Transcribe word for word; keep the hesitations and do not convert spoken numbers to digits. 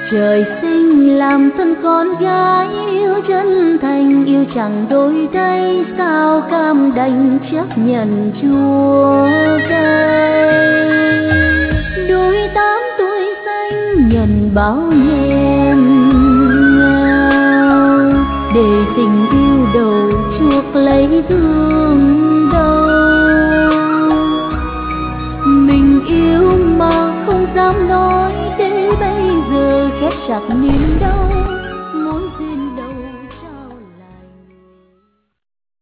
Trời sinh làm thân con gái yêu chân thành, yêu chẳng đôi tay, sao cam đành chấp nhận chúa cay. Đôi tám tuổi xanh nhận bao nhem ngao, để tình yêu đầu chuộc lấy thương